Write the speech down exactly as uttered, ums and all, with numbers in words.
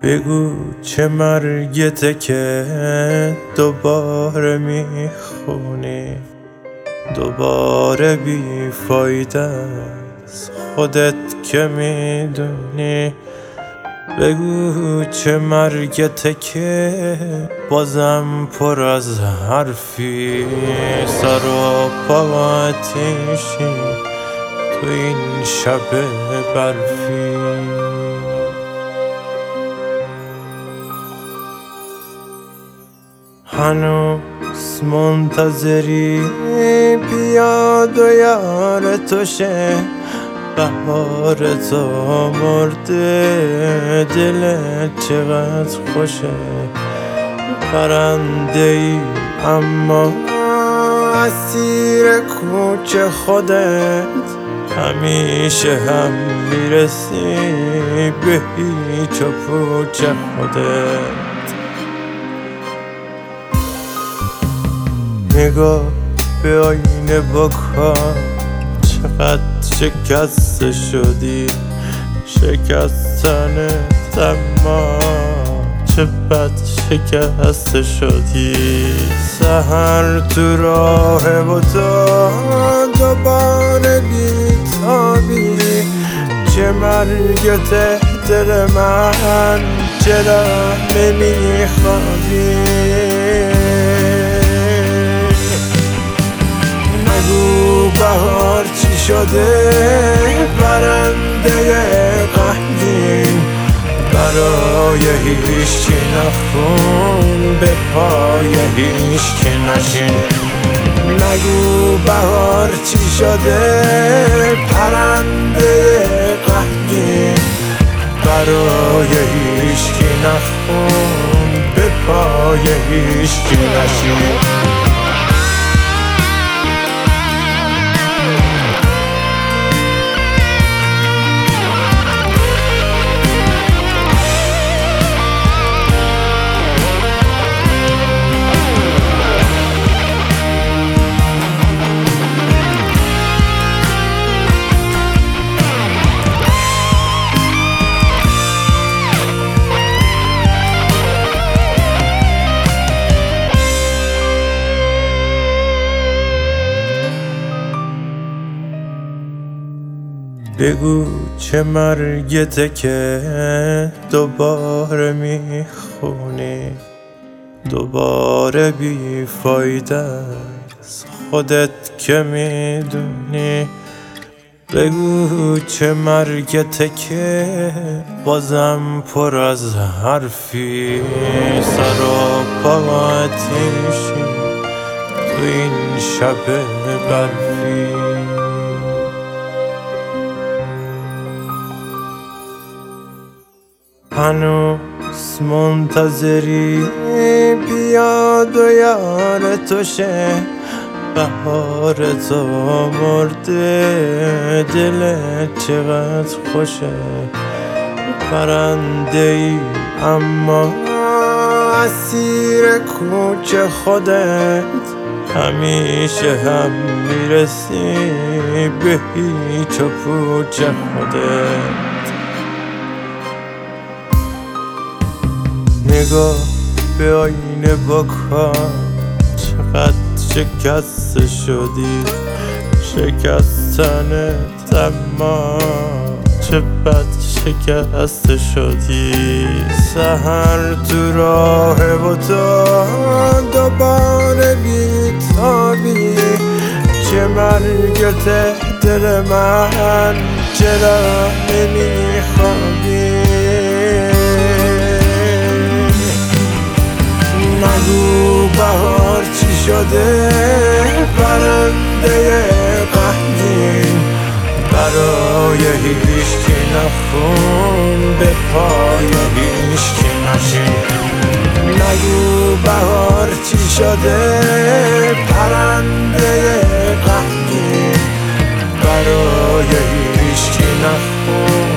بگو چه مرگته که دوباره میخونی، دوباره بیفایده از خودت که میدونی. بگو چه مرگته که بازم پر از حرفی، سر و پا آتیشی تو این شب برفی. هنوز منتظری بیاد و یار تو شه، بهار تو مرده دلت چقدر خوشه. پرنده ای اما اسیر کوچه خودت، همیشه هم میرسی به هیچ و پوچ خودت. نگاه به آینه بکن چقدر شکسته شدی، شکستنت اما چه بد شکسته شدی. سحر تو راه و تو دوباره بیتابی، چه مرگته دل من چرا نمیخوابی. نگو بهار چی شده، پرنده غمگین برای هیچکی نخون، به پای هیچکی نشین. نگو بهار چی شده، پرنده غمگین برای هیچکی نخون، به پای هیچکی نشین. بگو چه مرگته که دوباره میخونی، دوباره بیفایده از خودت که میدونی. بگو چه مرگته که بازم پر از حرفی، سر و پا آتیشی تو این شب برفی. هنوز منتظری بیاد و یار تو شه، بهار تو مرده دلت چقدر خوشه. پرنده ای اما اسیر کوچه خودت، همیشه هم میرسی به هیچ و پوچ خودت. نگاه به آینه بکن چقدر شکسته شدی، شکستنت اما چه بد شکسته شدی. سحر تو راه و تو دوباره بیتابی، چه مرگته دل من چرا نمیخوابی. نگو بهار چی شده، پرنده غمگین برای هیچکی نخون، به پای هیچکی نشین. نگو بهار چی شده، پرنده غمگین برای هیچکی نخون،